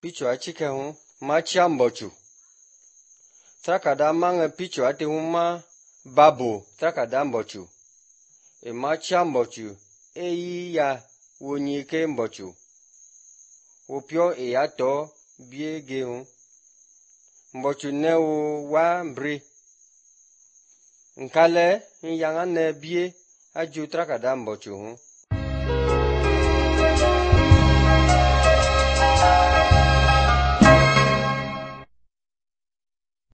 picho achike hun ma chambochu trakada mange picho ati hun ma babu trakada mbochu e ma chambochu eyi ya wonyike mbochu opio e ato bie ge hun mbochu ne wo wa mbri nkale nyanga ne bie aju trakada mbochu hun